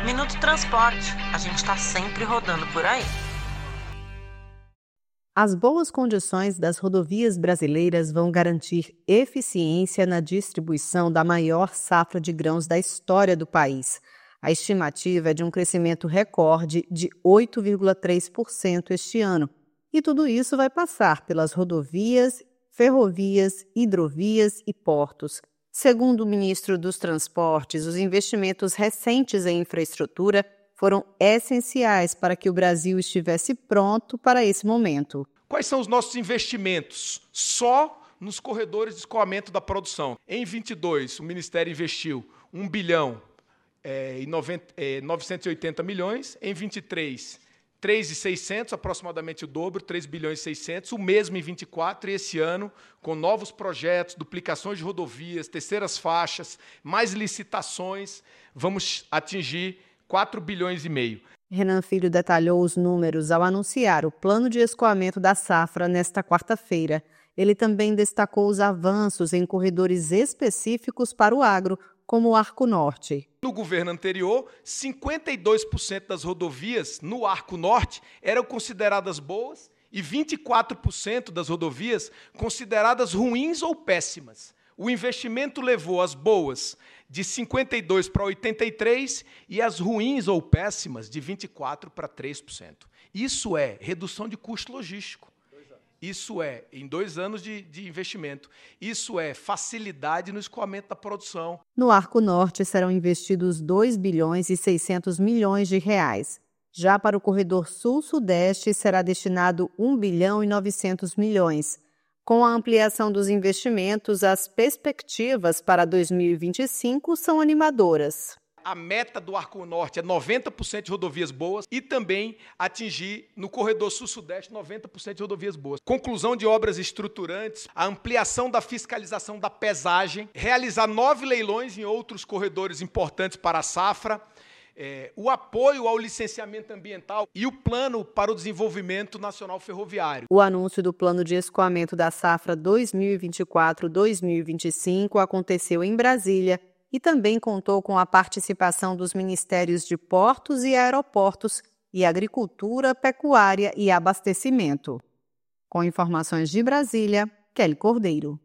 Minuto Transporte, a gente está sempre rodando por aí. As boas condições das rodovias brasileiras vão garantir eficiência na distribuição da maior safra de grãos da história do país. A estimativa é de um crescimento recorde de 8,3% este ano. E tudo isso vai passar pelas rodovias, ferrovias, hidrovias e portos. Segundo o ministro dos Transportes, os investimentos recentes em infraestrutura foram essenciais para que o Brasil estivesse pronto para esse momento. Quais são os nossos investimentos? Só nos corredores de escoamento da produção. Em 22, o Ministério investiu 1 bilhão e 980 milhões. Em 23, 3.600, aproximadamente o dobro, 3 bilhões e 600. O mesmo em 24 e esse ano, com novos projetos, duplicações de rodovias, terceiras faixas, mais licitações, vamos atingir 4 bilhões e meio. Renan Filho detalhou os números ao anunciar o plano de escoamento da safra nesta quarta-feira. Ele também destacou os avanços em corredores específicos para o agro, como o Arco Norte. No governo anterior, 52% das rodovias no Arco Norte eram consideradas boas e 24% das rodovias consideradas ruins ou péssimas. O investimento levou as boas de 52 para 83 e as ruins ou péssimas de 24 para 3%. Isso é redução de custo logístico. Isso é, em 2 anos de investimento, isso é facilidade no escoamento da produção. No Arco Norte serão investidos 2 bilhões e 600 milhões de reais. Já para o corredor Sul-Sudeste será destinado 1 bilhão e 900 milhões. Com a ampliação dos investimentos, as perspectivas para 2025 são animadoras. A meta do Arco Norte é 90% de rodovias boas e também atingir, no corredor Sul-Sudeste, 90% de rodovias boas. Conclusão de obras estruturantes, a ampliação da fiscalização da pesagem, realizar 9 leilões em outros corredores importantes para a safra, o apoio ao licenciamento ambiental e o plano para o desenvolvimento nacional ferroviário. O anúncio do plano de escoamento da safra 2024-2025 aconteceu em Brasília e também contou com a participação dos Ministérios de Portos e Aeroportos e Agricultura, Pecuária e Abastecimento. Com informações de Brasília, Kelly Cordeiro.